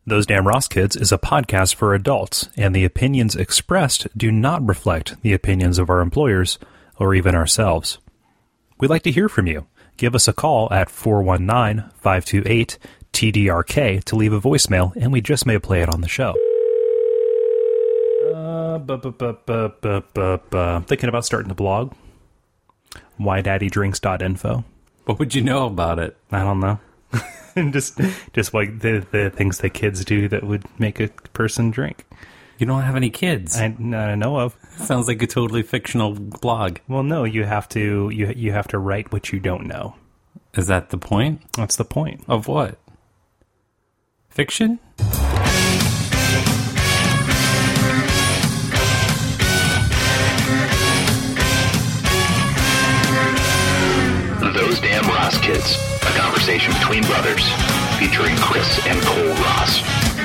Those Damn Ross Kids is a podcast for adults, and the opinions expressed do not reflect the opinions of our employers or even ourselves. We'd like to hear from you. Give us a call at 419-528-TDRK to leave a voicemail, and we just may play it on the show. Thinking about starting a blog. WhyDaddyDrinks.info. What would you know about it? I don't know. just like the things that kids do that would make a person drink. You don't have any kids. I know of. Sounds like a totally fictional blog. Well, no, you have to write what you don't know. Is that the point? That's the point. Of what? Fiction? Those Damn Ross Kids, a conversation between brothers, featuring Chris and Cole Ross.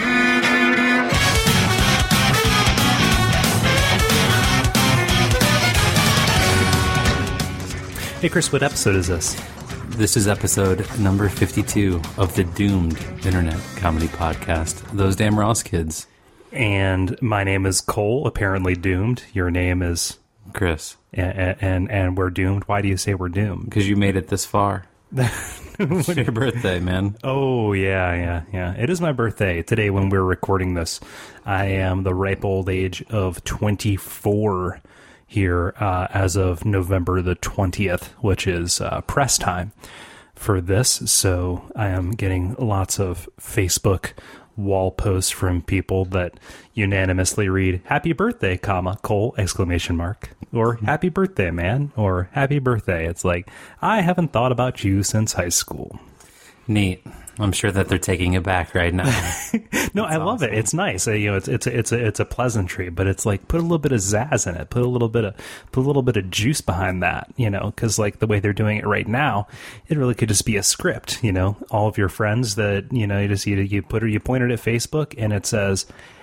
Hey Chris, what episode is this? This is episode number 52 of the Doomed Internet Comedy Podcast, Those Damn Ross Kids. And my name is Cole, apparently doomed. Your name is... Chris. And we're doomed. Why do you say we're doomed? Because you made it this far. It's your birthday, man. Oh, yeah. It is my birthday today when we're recording this. I am the ripe old age of 24 here as of November the 20th, which is press time for this. So I am getting lots of Facebook wall posts from people that unanimously read "Happy birthday, Cole!" ! Or "Happy birthday, man!" or "Happy birthday." It's like, I haven't thought about you since high school. Neat. I'm sure that they're taking it back right now. No, I love it. It's nice. It's a pleasantry, but it's like, put a little bit of zazz in it. Put a little bit of juice behind that. Because like the way they're doing it right now, it really could just be a script. All of your friends that you point it at Facebook and it says,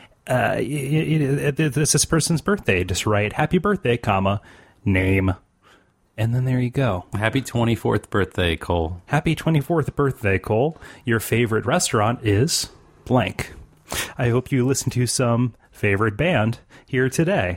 "It's this person's birthday." Just write "Happy birthday, name." And then there you go. Happy 24th birthday, Cole. Happy 24th birthday, Cole. Your favorite restaurant is blank. I hope you listen to some favorite band here today.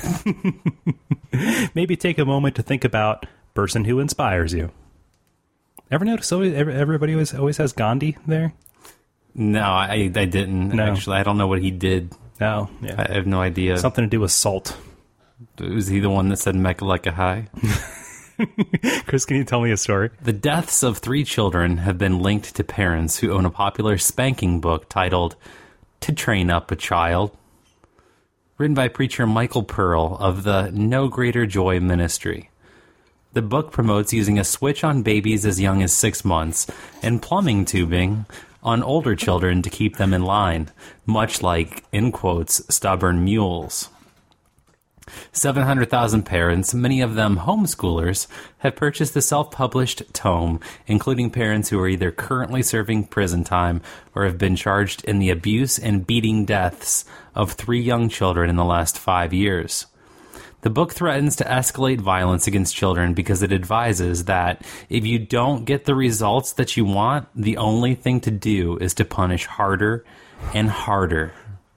Maybe take a moment to think about person who inspires you. Ever notice everybody always has Gandhi there? No, I didn't. No. Actually, I don't know what he did. No. Yeah. I have no idea. Something to do with salt. Was he the one that said Mecca like a high? Chris, can you tell me a story? The deaths of 3 children have been linked to parents who own a popular spanking book titled To Train Up a Child, written by preacher Michael Pearl of the No Greater Joy Ministry. The book promotes using a switch on babies as young as 6 months and plumbing tubing on older children to keep them in line, much like, in quotes, stubborn mules. 700,000 parents, many of them homeschoolers, have purchased the self-published tome, including parents who are either currently serving prison time or have been charged in the abuse and beating deaths of 3 young children in the last 5 years. The book threatens to escalate violence against children because it advises that if you don't get the results that you want, the only thing to do is to punish harder and harder.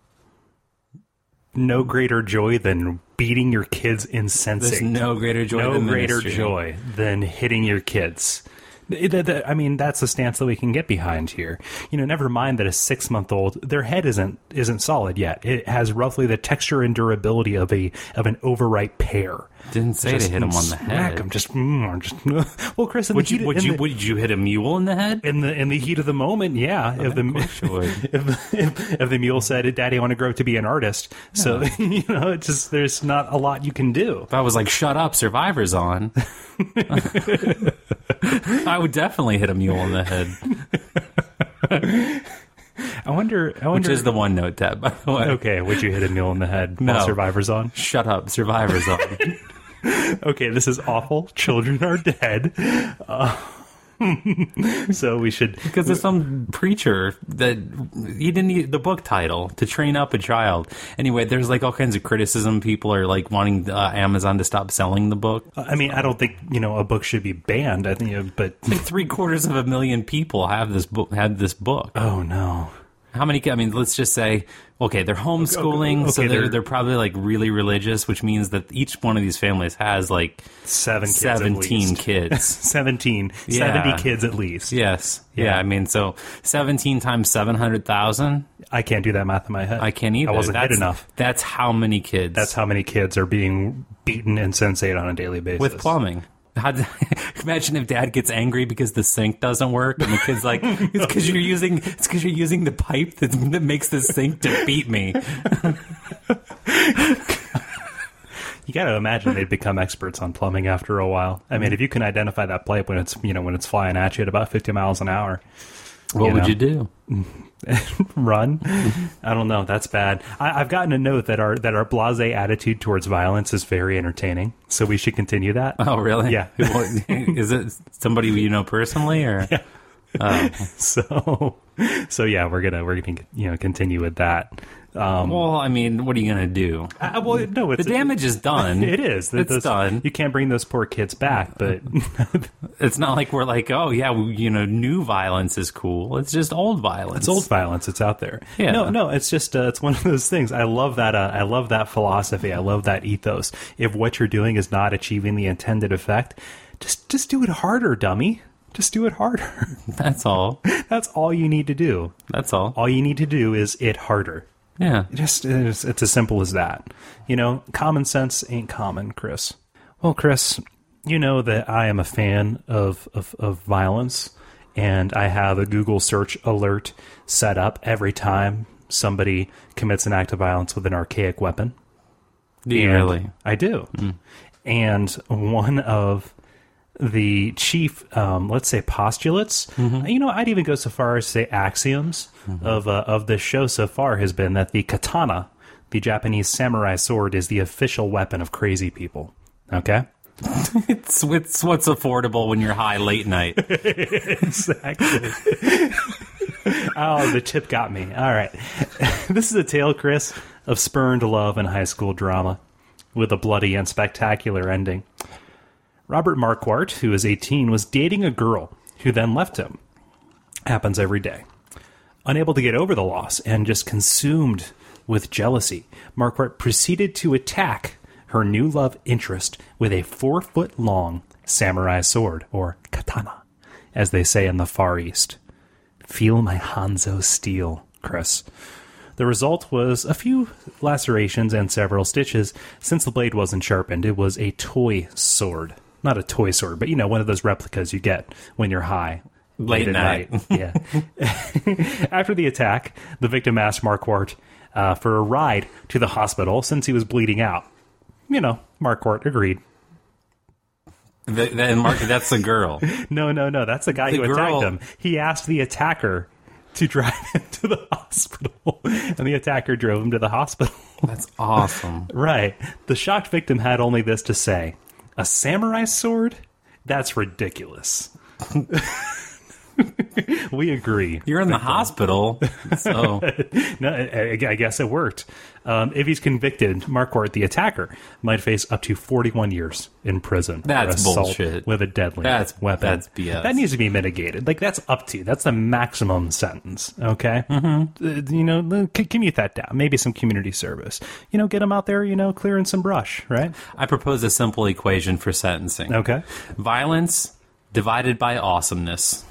No greater joy than beating your kids insensate. There's no greater joy than hitting your kids. I mean, that's the stance that we can get behind here. Never mind that a 6-month-old, their head isn't solid yet. It has roughly the texture and durability of an overripe pear. Didn't say to hit him on the head. Well, Chris, would you hit a mule in the head? In the heat of the moment, yeah. If the mule said, "Daddy, I want to grow up to be an artist," so there's not a lot you can do. If I was like, "Shut up, Survivor's on," I would definitely hit a mule in the head. I wonder. Which is the one note tab, by the way. Okay, would you hit a mule in the head while Survivor's on? Shut up, Survivor's on. Okay, this is awful. Children are dead. So we should... Because there's some preacher that he didn't need the book title, To Train Up a Child. Anyway, there's like all kinds of criticism. People are like wanting Amazon to stop selling the book. I mean, I don't think, a book should be banned. I think, but... Like 750,000 people have this book. Oh, no. How many? I mean, let's just say, okay, they're homeschooling, so they're probably like really religious, which means that each one of these families has like 17 kids. 17, Yeah. 70 kids at least. Yes. Yeah. Yeah. I mean, so 17 times 700,000. I can't do that math in my head. I can't either. I wasn't hit enough. That's how many kids. That's how many kids are being beaten insensate on a daily basis. with plumbing. Imagine if Dad gets angry because the sink doesn't work, and the kid's like, "It's because you're using the pipe that makes the sink to beat me." You got to imagine they'd become experts on plumbing after a while. I mean, if you can identify that pipe when it's flying at you at about 50 miles an hour, What would you do? Run? I don't know. That's bad. I've gotten a note that our blasé attitude towards violence is very entertaining. So we should continue that. Oh, really? Yeah. Is it somebody you know personally, or? Yeah. Oh. So yeah, we're gonna continue with that. Well, I mean, what are you gonna do? Well, no, The damage is done. It is. It's done. You can't bring those poor kids back, but It's not like we're like, oh yeah, new violence is cool. It's just old violence. it's old violence. It's out there. Yeah. No. It's just it's one of those things. I love that. I love that philosophy. I love that ethos. If what you're doing is not achieving the intended effect, just do it harder, dummy. Just do it harder. That's all. That's all you need to do. That's all. All you need to do is it harder. Yeah. It's as simple as that. Common sense ain't common, Chris. Well, Chris, you know that I am a fan of violence, and I have a Google search alert set up every time somebody commits an act of violence with an archaic weapon. Do you And really? I do. And one of the chief, let's say, postulates, I'd even go so far as to say axioms of this show so far has been that the katana, the Japanese samurai sword, is the official weapon of crazy people. Okay? It's what's affordable when you're high late night. Exactly. Oh, the tip got me. All right. This is a tale, Chris, of spurned love and high school drama with a bloody and spectacular ending. Robert Marquardt, who is 18, was dating a girl who then left him. Happens every day. Unable to get over the loss and just consumed with jealousy, Marquardt proceeded to attack her new love interest with a 4-foot-long samurai sword, or katana, as they say in the Far East. Feel my Hanzo steel, Chris. The result was a few lacerations and several stitches. Since the blade wasn't sharpened, it was a toy sword. Not a toy sword, but one of those replicas you get when you're high. Late at night. Yeah. After the attack, the victim asked Marquardt for a ride to the hospital since he was bleeding out. Marquardt agreed. That's the girl. No. That's the guy who attacked him. He asked the attacker to drive him to the hospital, and the attacker drove him to the hospital. That's awesome. Right. The shocked victim had only this to say: a samurai sword? That's ridiculous. We agree. You're in the hospital, so No, I guess it worked. If he's convicted, Marquardt, the attacker, might face up to 41 years in prison. That's for assault bullshit. With a deadly weapon. That's BS. That needs to be mitigated. That's up to. That's the maximum sentence. Okay. Mm-hmm. Commute that down. Maybe some community service. Get him out there. Clearing some brush. Right. I propose a simple equation for sentencing. Okay. Violence divided by awesomeness.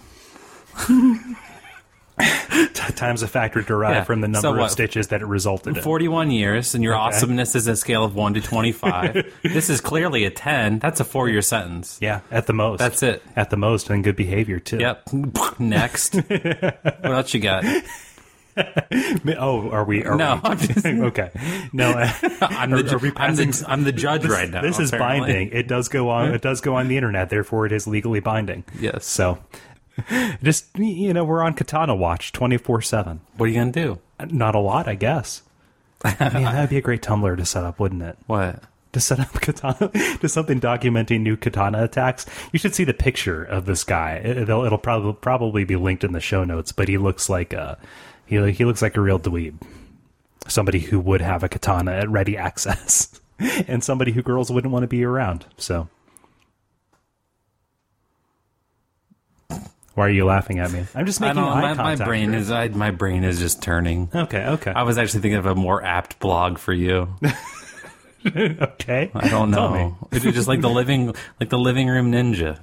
Times a factor derived from the number of stitches that it resulted in. 41 years, and your awesomeness is a scale of 1 to 25. This is clearly a 10. That's a 4-year sentence. Yeah, at the most. That's it. At the most, and good behavior, too. Yep. Next. What else you got? Oh, are we? No, I'm just, okay. No, I'm the judge right now. This is apparently. binding. It does go on. It does go on the internet. Therefore, it is legally binding. Yes. So, just we're on Katana Watch 24/7. What are you gonna do? Not a lot, I guess. Man, that'd be a great Tumblr to set up, wouldn't it? What? To set up katana, to something documenting new katana attacks. You should see the picture of this guy. It'll probably be linked in the show notes. But he looks like he looks like a real dweeb, somebody who would have a katana at ready access, and somebody who girls wouldn't want to be around. So Why are you laughing at me? I'm just making eye contact. My brain is just turning. Okay. I was actually thinking of a more apt blog for you. Okay. I don't Tell know. me. It's just like the living room ninja.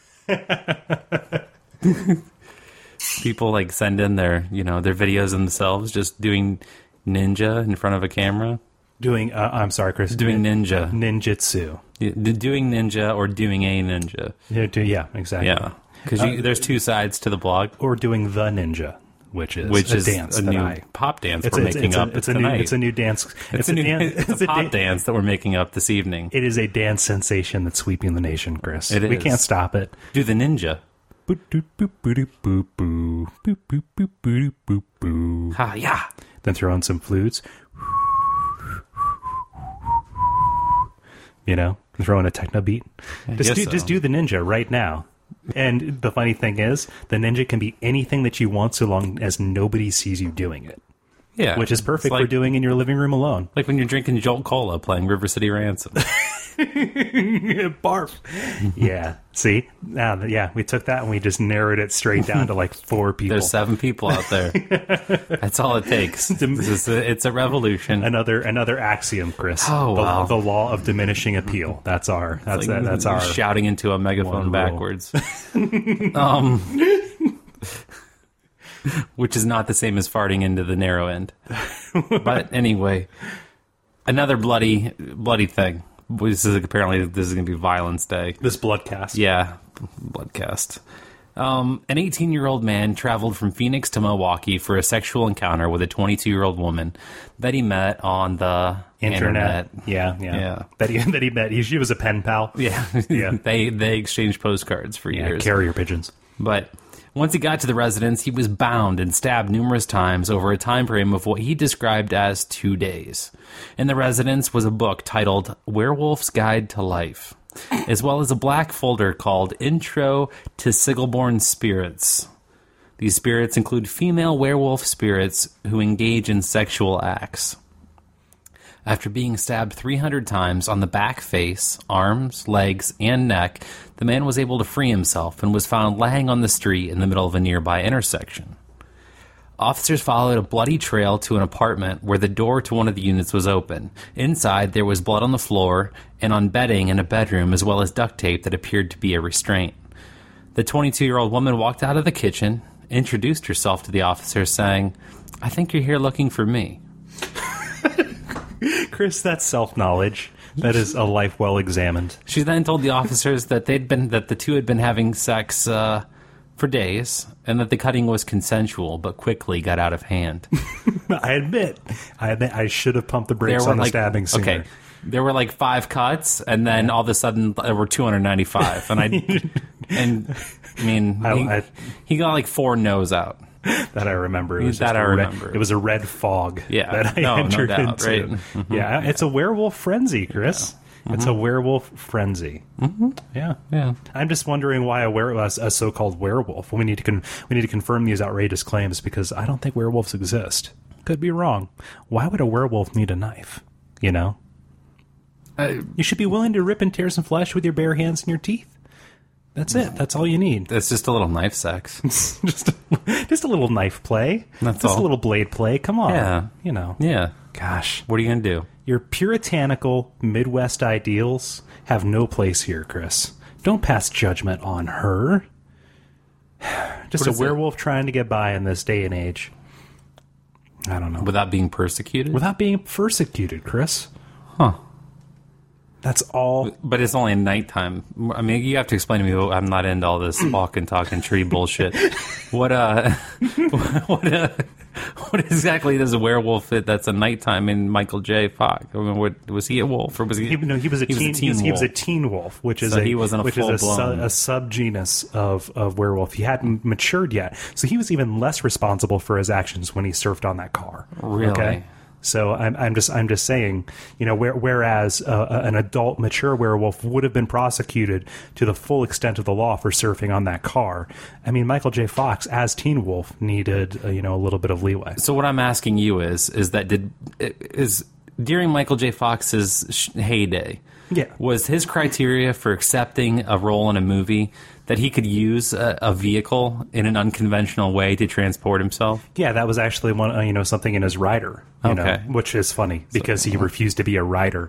People like send in their videos themselves just doing ninja in front of a camera. Doing, I'm sorry, Chris. Doing ninja. Ninjutsu. Doing ninja or doing a ninja. Yeah, exactly. Yeah. Because there's two sides to the blog. Or doing the ninja, which is a dance. A new pop dance we're making up tonight. It's a new dance. It's a pop dance that we're making up this evening. It is a dance sensation that's sweeping the nation, Chris. It is. We can't stop it. Do the ninja. Ha, yeah. Then throw in some flutes. Throw in a techno beat. Just do the ninja right now. And the funny thing is, the ninja can be anything that you want so long as nobody sees you doing it. Yeah. Which is perfect for doing in your living room alone. Like when you're drinking Jolt Cola playing River City Ransom. Barf. Yeah. See? We took that and we just narrowed it straight down to like 4 people. There's 7 people out there. That's all it takes. It's a revolution. Another axiom, Chris. Oh, wow. The law of diminishing appeal. That's our shouting into a megaphone backwards. Which is not the same as farting into the narrow end. But anyway, another bloody thing. This is going to be Violence Day. This bloodcast. Yeah, bloodcast. An 18-year-old man traveled from Phoenix to Milwaukee for a sexual encounter with a 22-year-old woman that he met on the internet. Yeah. That he met. She was a pen pal. Yeah. They exchanged postcards for years. Carrier pigeons. But once he got to the residence, he was bound and stabbed numerous times over a time frame of what he described as 2 days. In the residence was a book titled Werewolf's Guide to Life, as well as a black folder called Intro to Sigelborn Spirits. These spirits include female werewolf spirits who engage in sexual acts. After being stabbed 300 times on the back, face, arms, legs, and neck, the man was able to free himself and was found laying on the street in the middle of a nearby intersection. Officers followed a bloody trail to an apartment where the door to one of the units was open. Inside, there was blood on the floor and on bedding in a bedroom, as well as duct tape that appeared to be a restraint. The 22-year-old woman walked out of the kitchen, introduced herself to the officers, saying, "I think you're here looking for me." Chris, that's self-knowledge. That is a life well examined. She then told the officers that the two had been having sex for days, and that the cutting was consensual, but quickly got out of hand. I admit, I should have pumped the brakes on the stabbing scene. Okay, there were like 5 cuts, and then all of a sudden there were 295, he got like 4 no's out. That I remember. It was It was a red fog. Yeah, that I entered no doubt, into. right? Mm-hmm. Yeah, it's a werewolf frenzy, Chris. Yeah. Mm-hmm. It's a werewolf frenzy. Mm-hmm. Yeah. I'm just wondering why a so-called werewolf. We need to confirm these outrageous claims because I don't think werewolves exist. Could be wrong. Why would a werewolf need a knife? You should be willing to rip and tear some flesh with your bare hands and your teeth. That's it. That's all you need. It's just a little knife sex. just a little knife play. That's just all. A little blade play. Come on. Yeah. Yeah. Gosh. What are you going to do? Your puritanical Midwest ideals have no place here, Chris. Don't pass judgment on her. Just a werewolf trying to get by in this day and age. I don't know. Without being persecuted? Without being persecuted, Chris. Huh. That's all. But it's only nighttime. I mean, you have to explain to me. I'm not into all this walking, talking tree bullshit. What exactly does a werewolf fit? That's a nighttime in Michael J. Fox. I mean, was he a wolf or was he? No, he was a teen. He was a teen wolf, which is he wasn't a subgenus of werewolf. He hadn't matured yet, so he was even less responsible for his actions when he surfed on that car. Really? Okay? So I'm just saying, whereas an adult, mature werewolf would have been prosecuted to the full extent of the law for surfing on that car. I mean, Michael J. Fox as Teen Wolf needed a little bit of leeway. So what I'm asking you is during Michael J. Fox's heyday, yeah, was his criteria for accepting a role in a movie that he could use a vehicle in an unconventional way to transport himself? Yeah, that was actually one, something in his rider, Okay. which is funny because he refused to be a rider.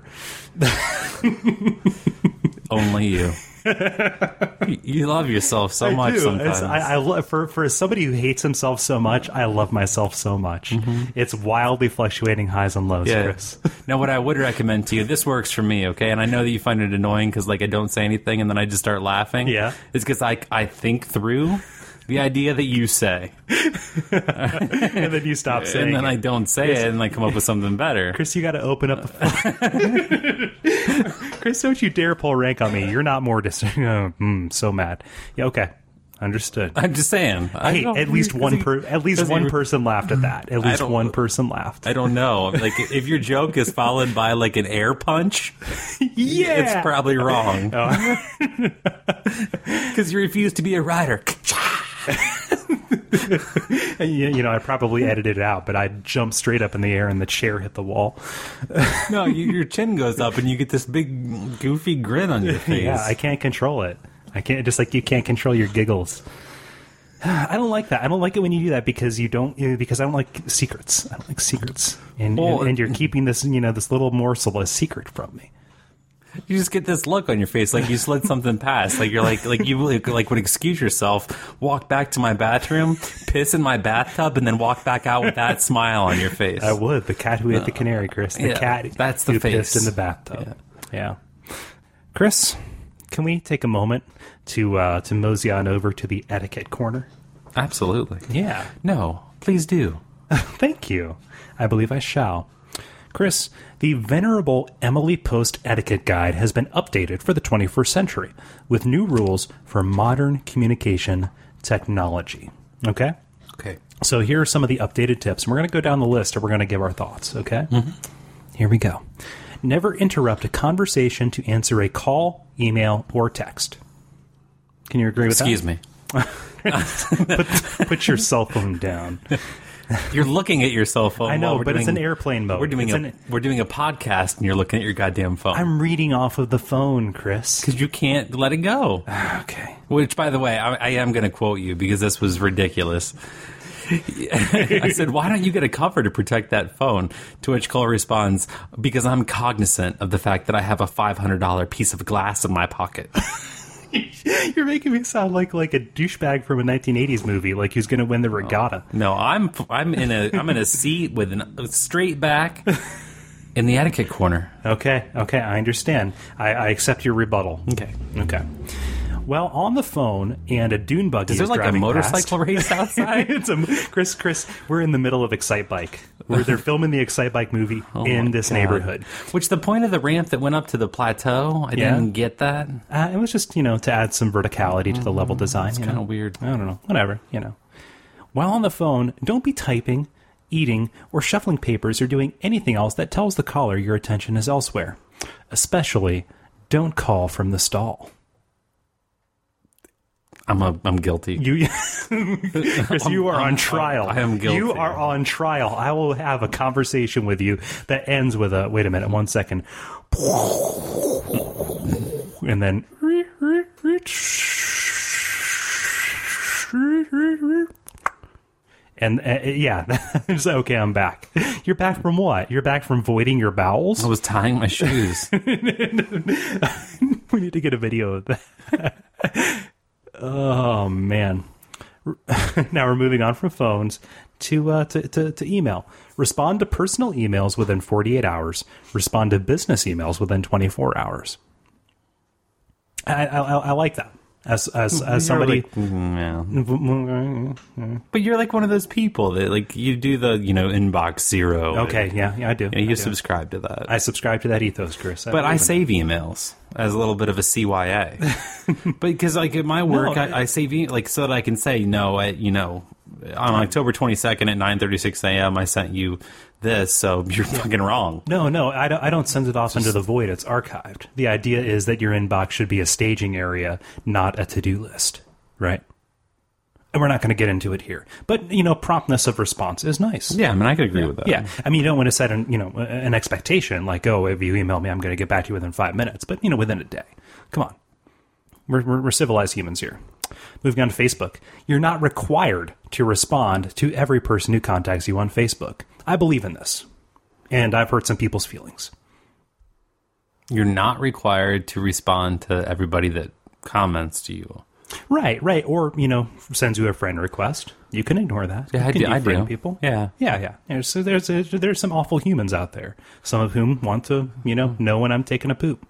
Only you. You love yourself so much do. sometimes. I love for somebody who hates himself so much. I love myself so much. Mm-hmm. It's wildly fluctuating highs and lows, Chris. Now, what I would recommend to you, this works for me, okay? And I know that you find it annoying because, I don't say anything and then I just start laughing. Yeah. It's because I think through the idea that you say. And then you stop saying And then it. I don't say it and I come up with something better. Chris, you got to open up the phone. Chris, don't you dare pull rank on me. You're not more so mad. Yeah, okay. Understood. I'm just saying. Hey, at least one person laughed at that. At least one person laughed. I don't know. If your joke is followed by an air punch, Yeah. it's probably wrong. Because you refuse to be a rider. I probably edited it out, but I jumped straight up in the air and the chair hit the wall. No, your chin goes up and you get this big goofy grin on your face. Yeah, I can't control it. I can't, just like you can't control your giggles. I don't like that. I don't like it when you do that because because I don't like secrets. I don't like secrets. And you're keeping this, this little morsel a secret from me. You just get this look on your face, like you slid something past, like you're you would excuse yourself, walk back to my bathroom, piss in my bathtub, and then walk back out with that smile on your face. I would. The cat who ate the canary, Chris. The cat that's the who face. pissed in the bathtub. Yeah. Chris, can we take a moment to mosey on over to the etiquette corner? Absolutely. Yeah. No, please do. Thank you. I believe I shall. Chris, the venerable Emily Post Etiquette Guide has been updated for the 21st century with new rules for modern communication technology. Okay? Okay. So here are some of the updated tips. We're going to go down the list and we're going to give our thoughts, okay? Mm-hmm. Here we go. Never interrupt a conversation to answer a call, email, or text. Can you agree with Excuse me. Put your cell phone down. You're looking at your cell phone. I know, but it's in airplane mode. We're doing a podcast, and you're looking at your goddamn phone. I'm reading off of the phone, Chris. Because you can't let it go. Okay. Which, by the way, I am going to quote you because this was ridiculous. I said, why don't you get a cover to protect that phone? To which Cole responds, because I'm cognizant of the fact that I have a $500 piece of glass in my pocket. You're making me sound like a douchebag from a 1980s movie, like who's going to win the regatta. No, I'm in a seat with a straight back in the etiquette corner. Okay, I understand. I accept your rebuttal. Okay. Well, on the phone, and a dune buggy Is there like a driving motorcycle past. race outside? Chris, we're in the middle of Excite Bike. They're filming the Excite Bike movie in this neighborhood. Which the point of the ramp that went up to the plateau, I didn't get that. It was just, to add some verticality to the level design. It's kind of weird. I don't know. Whatever, While on the phone, don't be typing, eating, or shuffling papers or doing anything else that tells the caller your attention is elsewhere. Especially, don't call from the stall. I'm guilty. Chris, you are on trial. I am guilty. You are on trial. I will have a conversation with you that ends with a, wait a minute, 1 second. And then, and it's okay, I'm back. You're back from what? You're back from voiding your bowels? I was tying my shoes. We need to get a video of that. Oh, man. Now we're moving on from phones to email. Respond to personal emails within 48 hours. Respond to business emails within 24 hours. I like that. As somebody, but you're like one of those people that you do the inbox zero. Okay, yeah, I do. You subscribe to that. I subscribe to that ethos, Chris. But I save emails as a little bit of a CYA. But because at my work, I save so that I can say no. On October 22nd at 9:36 a.m. I sent you this, so you're fucking wrong. No, I don't send it off into the void. It's archived. The idea is that your inbox should be a staging area, not a to-do list, right? And we're not going to get into it here. But, promptness of response is nice. Yeah, I mean, I could agree with that. Yeah, I mean, you don't want to set an expectation like, oh, if you email me, I'm going to get back to you within 5 minutes. But, within a day. Come on. We're civilized humans here. Moving on to Facebook. You're not required to respond to every person who contacts you on Facebook. I believe in this. And I've hurt some people's feelings. You're not required to respond to everybody that comments to you. Right. Or, sends you a friend request. You can ignore that. Yeah, you can I defriend do. people. Yeah. So there's some awful humans out there. Some of whom want to, know when I'm taking a poop.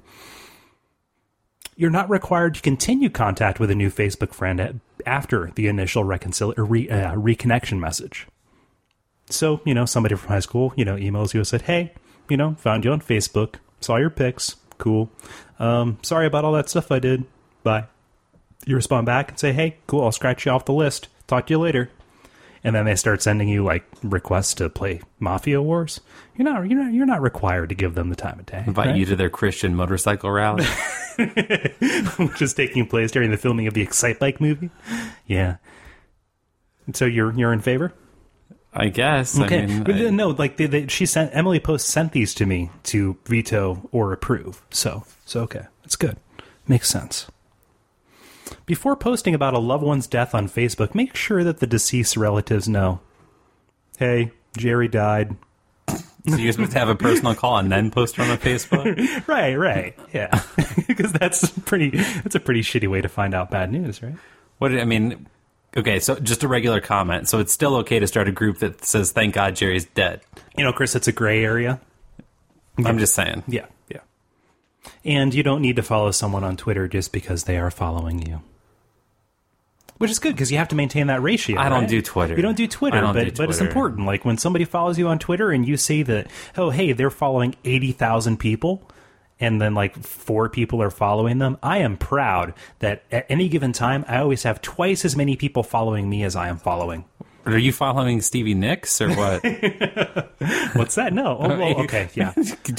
You're not required to continue contact with a new Facebook friend after the initial reconnection message. So, somebody from high school, emails you and said, hey, found you on Facebook, saw your pics, cool. Sorry about all that stuff I did. Bye. You respond back and say, hey, cool, I'll scratch you off the list. Talk to you later. And then they start sending you requests to play Mafia Wars. You're not required to give them the time of day. Invite you to their Christian motorcycle rally. Which is taking place during the filming of the Excite Bike movie. Yeah. So you're in favor? I guess. Okay. I mean, no, Emily Post sent these to me to veto or approve. So okay, it's good. Makes sense. Before posting about a loved one's death on Facebook, make sure that the deceased relatives know. Hey, Jerry died. So you're supposed to have a personal call and then post on the Facebook? Right. Yeah. Because that's a pretty shitty way to find out bad news, right? Okay, so just a regular comment. So it's still okay to start a group that says, thank God Jerry's dead. Chris, it's a gray area. I'm just saying. Yeah. And you don't need to follow someone on Twitter just because they are following you. Which is good, because you have to maintain that ratio. I don't do Twitter. You don't do Twitter, but it's important. Like, when somebody follows you on Twitter and you say that, oh, hey, they're following 80,000 people, and then, 4 people are following them, I am proud that at any given time, I always have twice as many people following me as I am following. Are you following Stevie Nicks, or what? What's that? No. Oh, well, okay, yeah.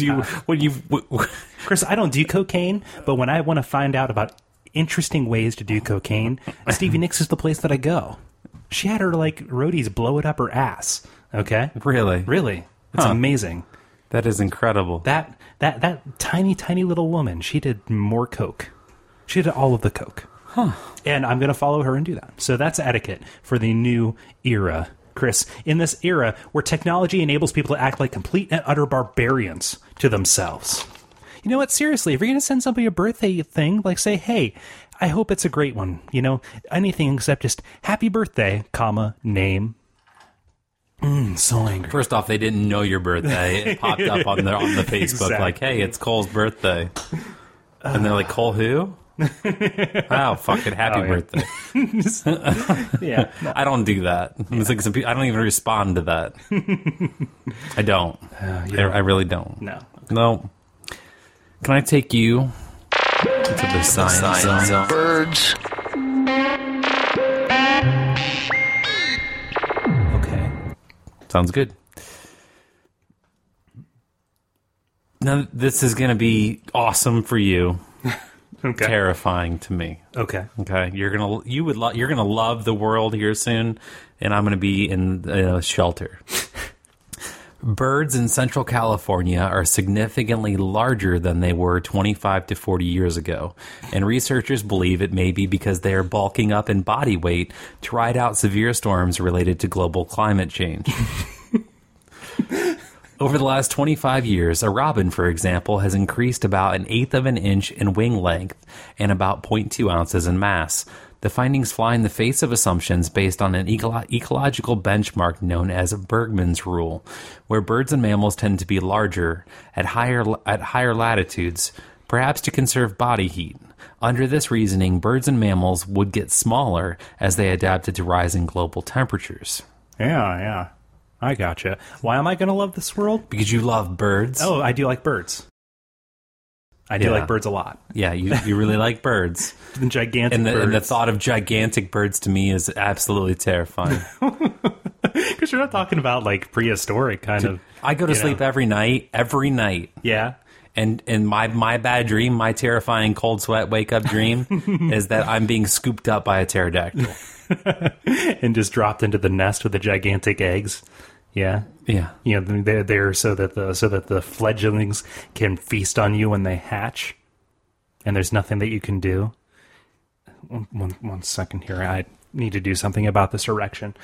Chris, I don't do cocaine, but when I want to find out about interesting ways to do cocaine, Stevie Nicks is the place that I go. She had her roadies blow it up her ass. Okay, really, it's amazing. That is incredible. That tiny little woman. She did more coke. She did all of the coke. And I'm going to follow her and do that. So that's etiquette for the new era, Chris. In this era where technology enables people to act like complete and utter barbarians to themselves. You know what? Seriously, if you're going to send somebody a birthday thing, say, hey, I hope it's a great one. Anything except just happy birthday, name. So angry. First off, they didn't know your birthday. It popped up on the Facebook Exactly. hey, it's Cole's birthday. And they're like, Cole who? Oh, fuck it. Happy birthday. Yeah. I don't do that. It's some people, I don't even respond to that. I don't. I really don't. No. Can I take you to the science zone? Birds. Okay. Sounds good. Now, this is going to be awesome for you. Okay. Terrifying to me. Okay. You're gonna love the world here soon, and I'm gonna be in a shelter. Birds in Central California are significantly larger than they were 25 to 40 years ago, and researchers believe it may be because they are bulking up in body weight to ride out severe storms related to global climate change. Over the last 25 years, a robin, for example, has increased about 1/8 of an inch in wing length and about 0.2 ounces in mass. The findings fly in the face of assumptions based on an ecological benchmark known as Bergmann's rule, where birds and mammals tend to be larger at higher latitudes, perhaps to conserve body heat. Under this reasoning, birds and mammals would get smaller as they adapted to rising global temperatures. Yeah. I gotcha. Why am I going to love this world? Because you love birds. Oh, I do like birds. I do like birds a lot. Yeah, you really like birds. The gigantic birds. And the thought of gigantic birds to me is absolutely terrifying. Because you're not talking about prehistoric kind of. I go to sleep every night. Yeah. And my bad dream, my terrifying cold sweat wake up dream is that I'm being scooped up by a pterodactyl. And just dropped into the nest with the gigantic eggs. Yeah. They're there so that the fledglings can feast on you when they hatch, and there's nothing that you can do. one second here. I need to do something about this erection.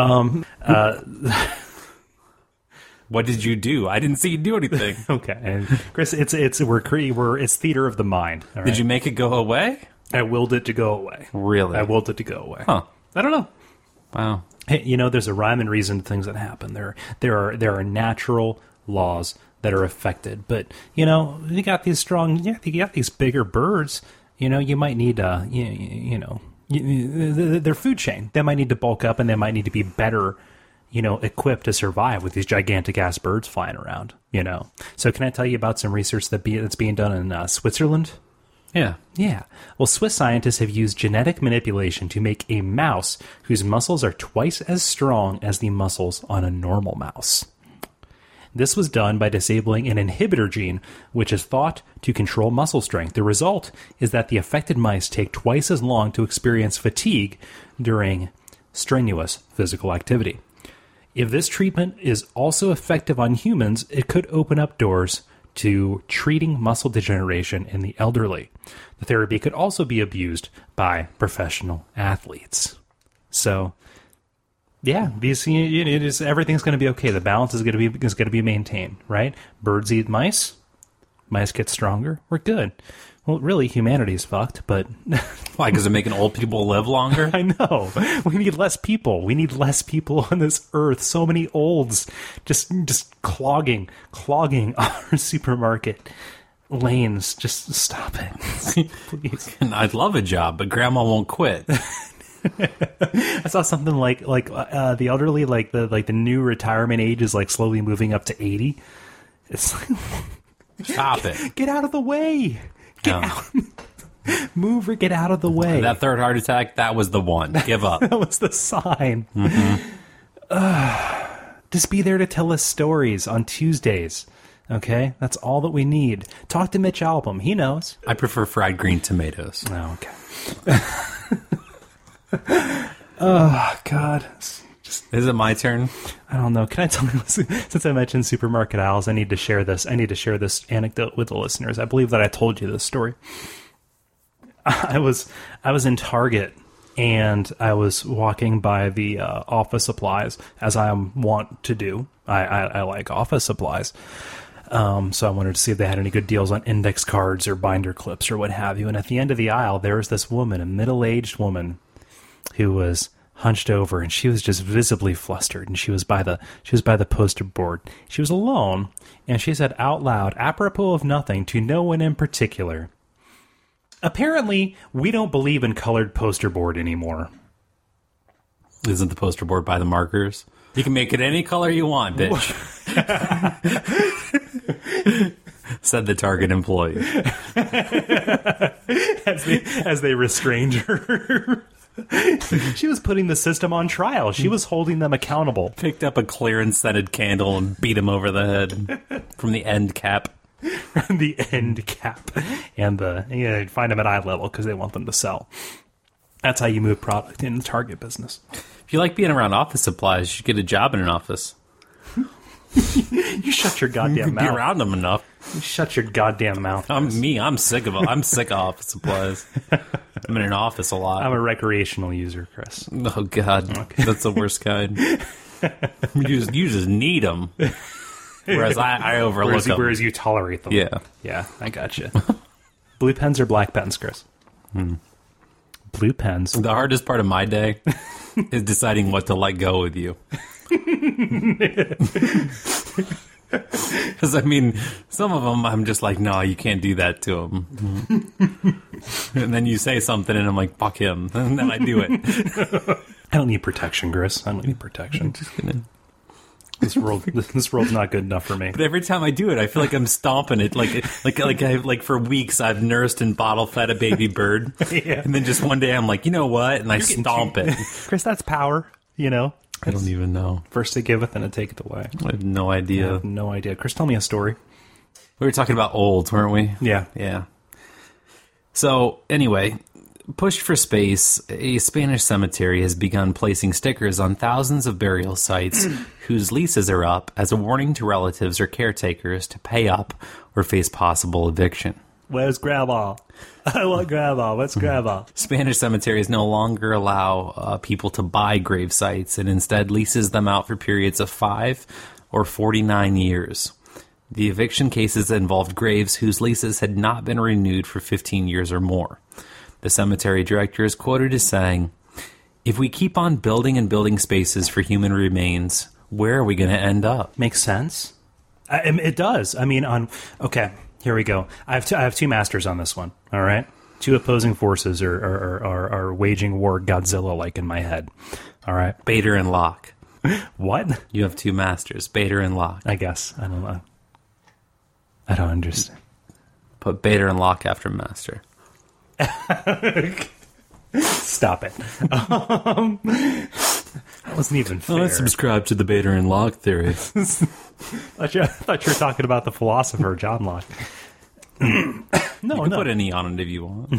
What did you do? I didn't see you do anything. Okay, and Chris, it's theater of the mind. All right? Did you make it go away? I willed it to go away. Really? I willed it to go away. Huh. I don't know. Wow. Hey, there's a rhyme and reason to things that happen. There are natural laws that are affected, but you got these these bigger birds. You might need their food chain. They might need to bulk up, and they might need to be better, equipped to survive with these gigantic ass birds flying around. So can I tell you about some research that's being done in Switzerland? Yeah. Yeah. Well, Swiss scientists have used genetic manipulation to make a mouse whose muscles are twice as strong as the muscles on a normal mouse. This was done by disabling an inhibitor gene, which is thought to control muscle strength. The result is that the affected mice take twice as long to experience fatigue during strenuous physical activity. If this treatment is also effective on humans, it could open up doors to treating muscle degeneration in the elderly. The therapy could also be abused by professional athletes. So, yeah, everything's going to be okay. The balance is going to be maintained, right? Birds eat mice. Mice get stronger. We're good. Well, really, humanity's fucked, but... Why, because they're making old people live longer? I know. We need less people. We need less people on this earth. So many olds just clogging our supermarket lanes. Just stop it. Please. And I'd love a job, but Grandma won't quit. I saw something like the elderly, like the new retirement age is like slowly moving up to 80. It's like... Stop it. Get out of the way. Get out. Move or get out of the way. That third heart attack, that was the one. Give up. That was the sign. Just be there to tell us stories on Tuesdays. Okay? That's all that we need. Talk to Mitch Albom. He knows. I prefer fried green tomatoes. Oh, okay. Oh, God. Is it my turn? I don't know. Can I tell you, since I mentioned supermarket aisles, I need to share this anecdote with the listeners. I believe that I told you this story. I was in Target, and I was walking by the office supplies, as I want to do. I like office supplies. So I wanted to see if they had any good deals on index cards or binder clips or what have you. And at the end of the aisle, there was this woman, a middle-aged woman, who was hunched over, and she was just visibly flustered, and she was by the poster board. She was alone, and she said out loud, apropos of nothing, to no one in particular, apparently we don't believe in colored poster board anymore. Isn't the poster board by the markers? You can make it any color you want, bitch. Said the Target employee. as they restrained her. She was putting the system on trial. She was holding them accountable. Picked up a clearance scented candle and beat him over the head from the end cap. From the end cap. And find them at eye level because they want them to sell. That's how you move product in the Target business. If you like being around office supplies, you should get a job in an office. You shut your goddamn mouth. Be around them enough. You shut your goddamn mouth. I'm sick of them. I'm sick of office supplies. I'm in an office a lot. I'm a recreational user, Chris. Oh, God. Okay. That's the worst kind. You just need them. Whereas I overlook them. Whereas you tolerate them. Yeah. Yeah, I gotcha. Blue pens or black pens, Chris? Blue pens. The hardest part of my day is deciding what to let go with you. Because, I mean, some of them I'm just like, no, you can't do that to him. And then you say something and I'm like, fuck him. And then I do it. I don't need protection, Chris. I don't need protection. I'm just gonna... This world's not good enough for me. But every time I do it, I feel like I'm stomping it. Like for weeks I've nursed and bottle fed a baby bird. Yeah. And then just one day I'm like, you know what? And I stomp it. Chris, that's power, I don't even know. First it giveth and it taketh away. I have no idea. I have no idea. Chris, tell me a story. We were talking about olds, weren't we? Yeah. Yeah. So, anyway, pushed for space, a Spanish cemetery has begun placing stickers on thousands of burial sites whose leases are up as a warning to relatives or caretakers to pay up or face possible eviction. Where's Grandma? I want Grandma. What's Grandma? Spanish cemeteries no longer allow people to buy grave sites and instead leases them out for periods of 5 or 49 years. The eviction cases involved graves whose leases had not been renewed for 15 years or more. The cemetery director is quoted as saying, "If we keep on building and building spaces for human remains, where are we going to end up?" Makes sense. It does. I mean, okay, here we go. I have two masters on this one. All right, two opposing forces are waging war, Godzilla-like in my head. All right, Bader and Locke. What? You have two masters, Bader and Locke. I guess I don't know. I don't understand. Put Bader and Locke after master. Stop it. That wasn't even fair. I subscribe to the Bader and Locke theory. I thought you were talking about the philosopher John Locke. You can put an E on it if you want.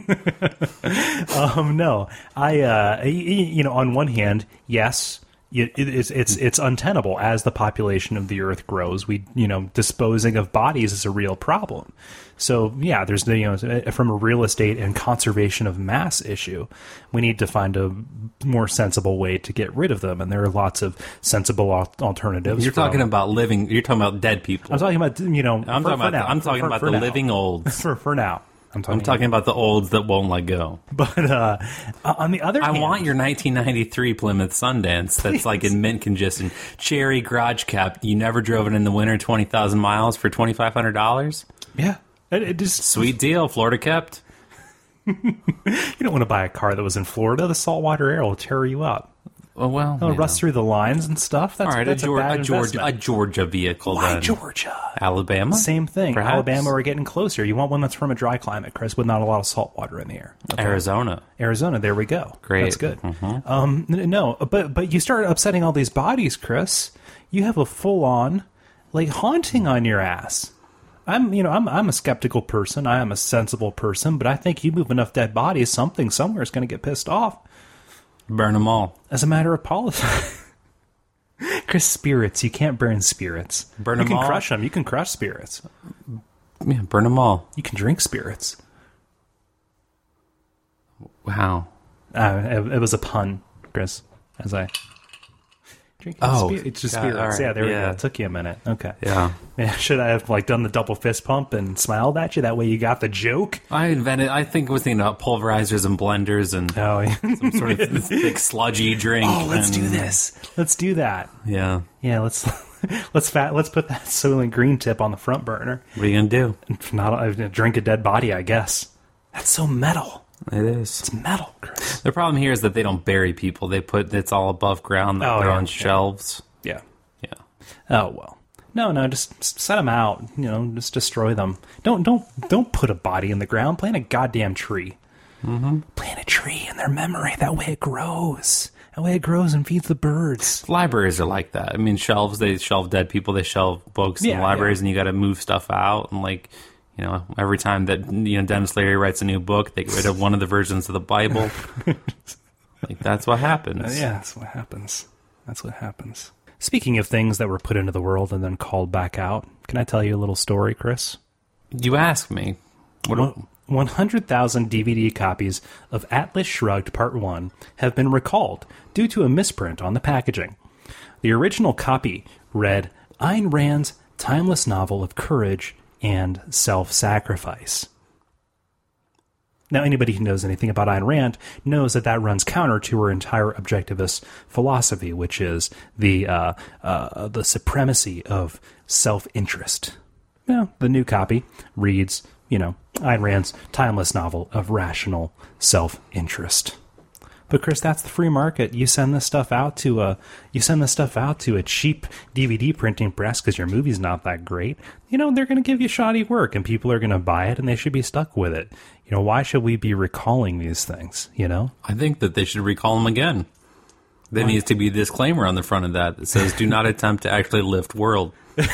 No. On one hand, yes, it's untenable as the population of the Earth grows. Disposing of bodies is a real problem. So yeah, there's from a real estate and conservation of mass issue, we need to find a more sensible way to get rid of them, and there are lots of sensible alternatives. You're talking about living. You're talking about dead people. I'm talking about I'm talking about the living olds. For now. I'm talking about the olds that won't let go. But on the other hand, I want your 1993 Plymouth Sundance that's like in mint condition, cherry garage cap. You never drove it in the winter, 20,000 miles for $2,500. Yeah, it just sweet deal. Florida kept. You don't want to buy a car that was in Florida. The saltwater air will tear you up. Oh, well, it'll rust through the lines and stuff. That's, all right, that's a Georgia vehicle. Why then. Georgia? Alabama? Same thing. Perhaps. Alabama, we're getting closer. You want one that's from a dry climate, Chris, with not a lot of salt water in the air. Okay. Arizona, there we go. Great. That's good. Mm-hmm. No, but you start upsetting all these bodies, Chris. You have a full-on, haunting on your ass. I'm a skeptical person. I am a sensible person, but I think you move enough dead bodies, something somewhere is going to get pissed off. Burn them all. As a matter of politics. Chris, spirits. You can't burn spirits. Burn them all. You can crush them. You can crush spirits. Yeah, burn them all. You can drink spirits. Wow. It was a pun, Chris, as I... It's just spirits. Right. Yeah, there we go. It took you a minute. Okay. Yeah. Should I have done the double fist pump and smiled at you? That way you got the joke? I was thinking about pulverizers and blenders and some sort of big sludgy drink. Oh, let's do this. Let's do that. Yeah. Yeah, let's put that Soylent Green tip on the front burner. What are you going to do? Not drink a dead body, I guess. That's so metal. It is. It's metal, Chris. The problem here is that they don't bury people. It's all above ground. They're on shelves. Yeah. Yeah. Oh, well. No, just set them out. Just destroy them. Don't put a body in the ground. Plant a goddamn tree. Mm-hmm. Plant a tree in their memory. That way it grows. That way it grows and feeds the birds. Libraries are like that. I mean, shelves, they shelve dead people. They shelve books in libraries, and you got to move stuff out. And every time that Dennis Leary writes a new book, they get rid of one of the versions of the Bible. That's what happens. Yeah, that's what happens. That's what happens. Speaking of things that were put into the world and then called back out, can I tell you a little story, Chris? You ask me. 100,000 DVD copies of Atlas Shrugged Part 1 have been recalled due to a misprint on the packaging. The original copy read, Ayn Rand's timeless novel of courage and self-sacrifice. Now, anybody who knows anything about Ayn Rand knows that runs counter to her entire objectivist philosophy, which is the supremacy of self-interest. Now, the new copy reads, Ayn Rand's timeless novel of rational self-interest. But Chris, that's the free market. You send this stuff out to a cheap DVD printing press because your movie's not that great. They're going to give you shoddy work, and people are going to buy it, and they should be stuck with it. Why should we be recalling these things? I think that they should recall them again. There needs to be a disclaimer on the front of that says, "Do not attempt to actually lift world."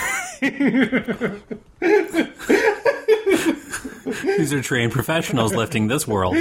These are trained professionals lifting this world.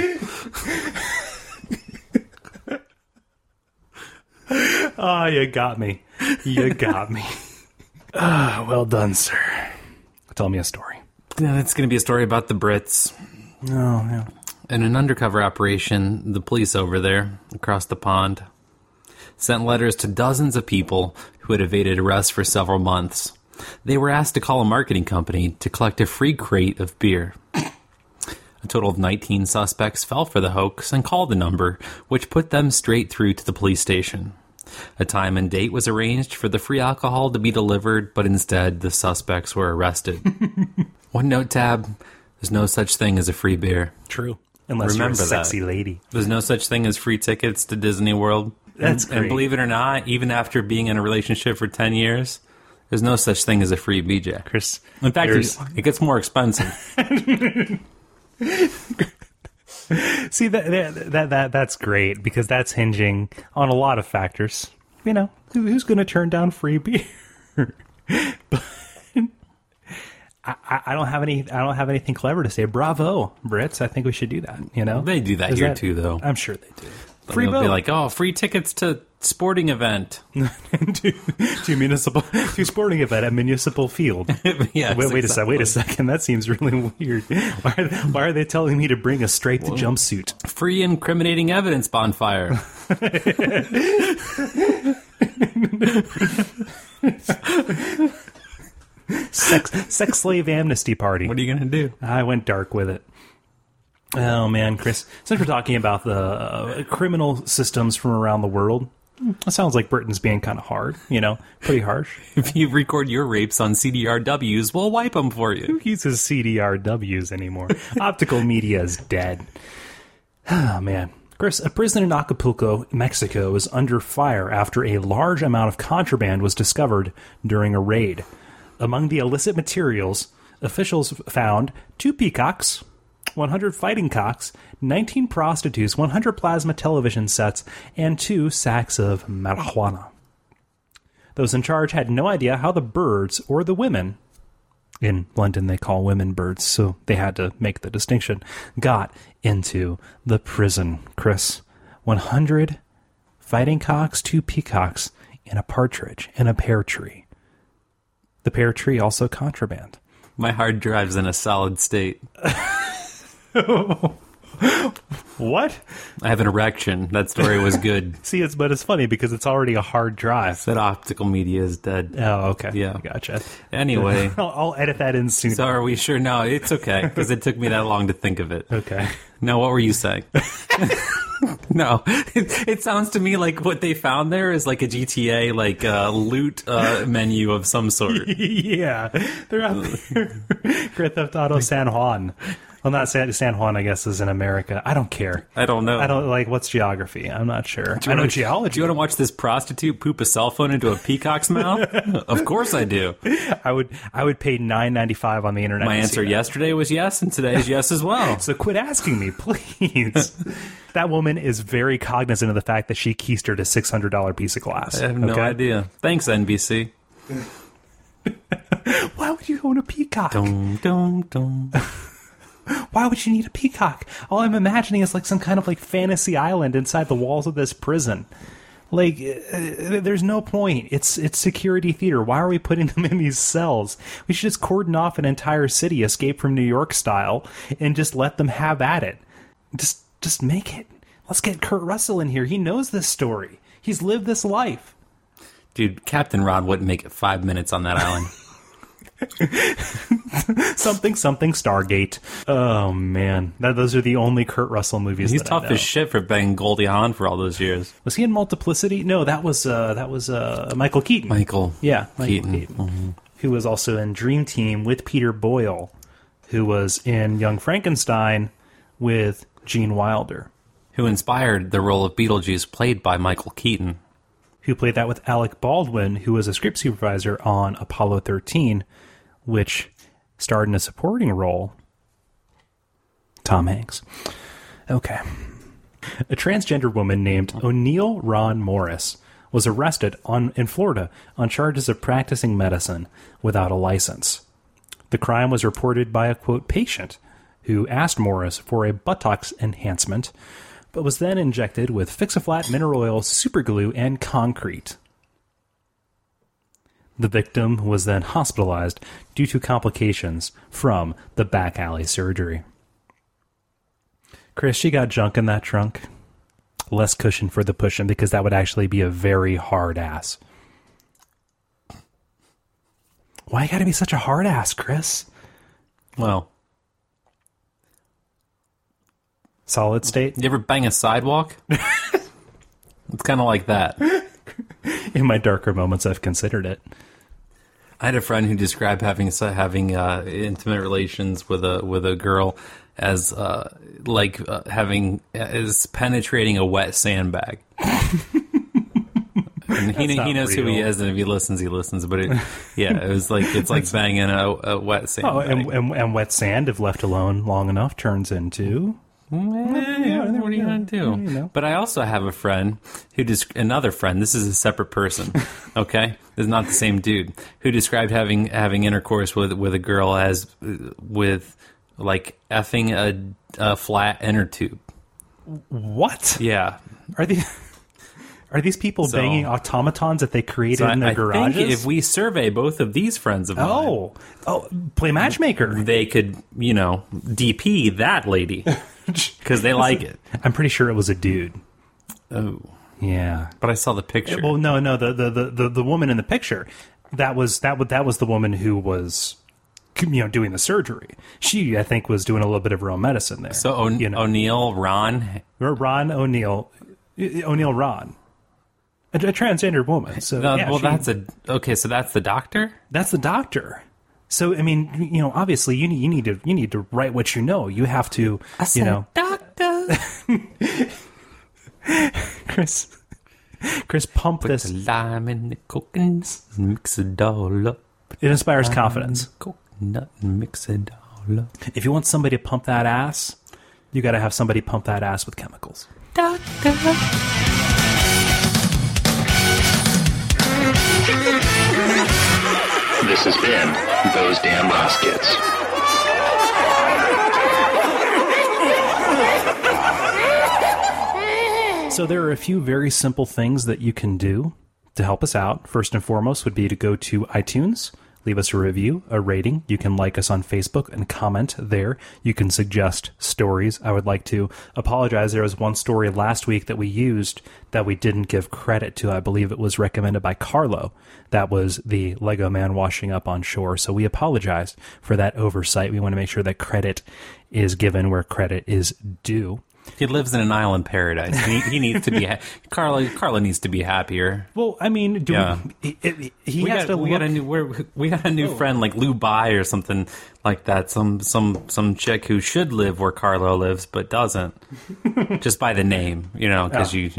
Oh, you got me. You got me. Well done, sir. Tell me a story. Yeah, it's going to be a story about the Brits. Oh, yeah. In an undercover operation, the police over there, across the pond, sent letters to dozens of people who had evaded arrest for several months. They were asked to call a marketing company to collect a free crate of beer. A total of 19 suspects fell for the hoax and called the number, which put them straight through to the police station. A time and date was arranged for the free alcohol to be delivered, but instead the suspects were arrested. One note tab, there's no such thing as a free beer. True. Unless Remember you're a sexy that. lady. There's no such thing as free tickets to Disney World. That's And great. believe it or not, even after being in a relationship for 10 years, there's no such thing as a free BJ. Chris, In fact, there's- it gets more expensive. See, that's great because that's hinging on a lot of factors. You know, who's going to turn down free beer? But I don't have anything clever to say. Bravo, Brits! I think we should do that. You know, They do that here too, though. I'm sure they do. Free Free They'll be boat like, oh, free tickets to sporting event. to sporting event at Municipal Field. Yes, Wait exactly. a second. That seems really weird. Why are they telling me to bring a striped jumpsuit? Free incriminating evidence bonfire. Sex slave amnesty party. What are you going to do? I went dark with it. Oh man, Chris, since we're talking about the criminal systems from around the world, it sounds like Britain's being kind of hard, you know, pretty harsh. If you record your rapes on CDRWs, we'll wipe them for you. Who uses CDRWs anymore? Optical media is dead. Oh man. Chris, a prison in Acapulco, Mexico is under fire after a large amount of contraband was discovered during a raid. Among the illicit materials, officials found 2 peacocks, 100 fighting cocks, 19 prostitutes, 100 plasma television sets, and 2 sacks of marijuana. Those in charge had no idea how the birds or the women, in London they call women birds, so they had to make the distinction, got into the prison. Chris, 100 fighting cocks, 2 peacocks, and a partridge in a pear tree. The pear tree also contraband. My hard drive's in a solid state. What? I have an erection. That story was good. See, but it's funny because it's already a hard drive. That optical media is dead. Oh, okay. Yeah. Gotcha. Anyway, I'll edit that in soon. so are we sure? No, it's okay, because it took me that long to think of it. Okay. No, what were you saying? No, it sounds to me like what they found there is like a GTA loot menu of some sort. Yeah. They're out there. Grand Theft Auto San Juan. Well, not San Juan, I guess, is in America. I don't care. I don't know. I don't like what's geography. I'm not sure. I know geology. Do you want to watch this prostitute poop a cell phone into a peacock's mouth? Of course I do. I would pay $9.95 on the internet. My to answer see that. yesterday was yes, and today is yes as well. So quit asking me, please. That woman is very cognizant of the fact that she keistered a $600 piece of glass. I have no okay? idea. Thanks, NBC. Why would you own a peacock? Dum, dum, dum. Why would you need a peacock? All I'm imagining is like some kind of like fantasy island inside the walls of this prison. Like, there's no point. It's security theater. Why are we putting them in these cells? We should just cordon off an entire city, Escape from New York style, and just let them have at it. Just make it. Let's get Kurt Russell in here. He knows this story. He's lived this life. Dude, Captain Rod wouldn't make it 5 minutes on that island. Something Stargate. Oh man, those are the only Kurt Russell movies. He's that I tough know. as shit for banging Goldie Hawn for all those years. Was he in Multiplicity? No, that was Michael Keaton. Michael. Yeah, Michael Keaton. Keaton. Who was also in Dream Team with Peter Boyle, who was in Young Frankenstein with Gene Wilder, Who inspired the role of Beetlejuice, played by Michael Keaton. who played that with Alec Baldwin, who was a script supervisor on Apollo 13, which starred in a supporting role, Tom Hanks. Okay. A transgender woman named O'Neill Ron Morris was arrested in Florida on charges of practicing medicine without a license. The crime was reported by a, quote, patient who asked Morris for a buttocks enhancement, but was then injected with Fix-A-Flat mineral oil, superglue, and concrete. The victim was then hospitalized due to complications from the back alley surgery. Chris, she got junk in that trunk. Less cushion for the pushing, because that would actually be a very hard ass. Why you gotta be such a hard ass, Chris? Well, solid state? you ever bang a sidewalk? It's kind of like that. In my darker moments, I've considered it. I had a friend who described having intimate relations with a girl as as penetrating a wet sandbag. And he knows who he is, and if he listens. But it was like it's like banging a wet sandbag. Oh, and wet sand, if left alone long enough, turns into. What are you going to do? You know. But I also have a friend another friend. This is a separate person. Okay, this is not the same dude who described having intercourse with a girl as with like effing a flat inner tube. What? Yeah. Are these people banging automatons that they created in their garages? I think if we survey both of these friends of mine, play matchmaker, they could DP that lady because they like it. I'm pretty sure it was a dude. Oh, yeah, but I saw the picture. Well, no, the woman in the picture, that was the woman who was doing the surgery. She, I think, was doing a little bit of her own medicine there. So O'Neill, Ron O'Neill, Ron. A transgender woman. So so that's the doctor? That's the doctor. So I mean, obviously you need to write what you know. You have to, doctor. Chris, pump Put this. the lime in the coconut, mix it all up. It inspires confidence. Coconut, mix it all up. If you want somebody to pump that ass, you got to have somebody pump that ass with chemicals. Doctor. This has been Those Damn Ross Kids. So there are a few very simple things that you can do to help us out. First and foremost would be to go to iTunes, leave us a review, a rating. You can like us on Facebook and comment there. You can suggest stories. I would like to apologize. There was one story last week that we used that we didn't give credit to. I believe it was recommended by Carlo. That was the Lego man washing up on shore. So we apologize for that oversight. We want to make sure that credit is given where credit is due. He lives in an island paradise. He needs to be Carlo needs to be happier. Well, I mean, we got a new friend like Lou Bai or something like that. Some chick who should live where Carlo lives but doesn't, just by the name, because you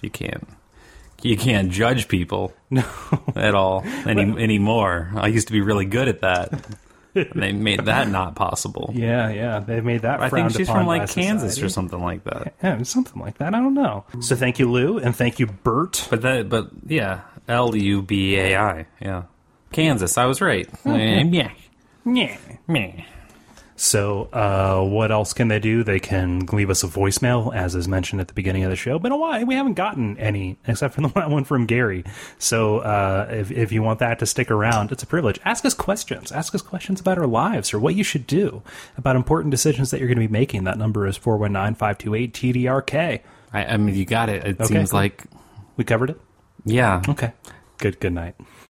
can't judge people at all anymore. I used to be really good at that. And they made that not possible. Yeah, they made that. I think she's from like Kansas society. or something like that. Yeah, something like that. I don't know. So thank you, Lou, and thank you, Bert. But yeah, Lubai. Yeah, Kansas. I was right. Yeah. So what else can they do? They can leave us a voicemail, as is mentioned at the beginning of the show. Been a while. We haven't gotten any, except for the one from Gary. So if you want that to stick around, it's a privilege. Ask us questions. Ask us questions about our lives or what you should do about important decisions that you're going to be making. That number is 419-528-TDRK. I mean, you got it. It seems like... We covered it? Yeah. Okay. Good night.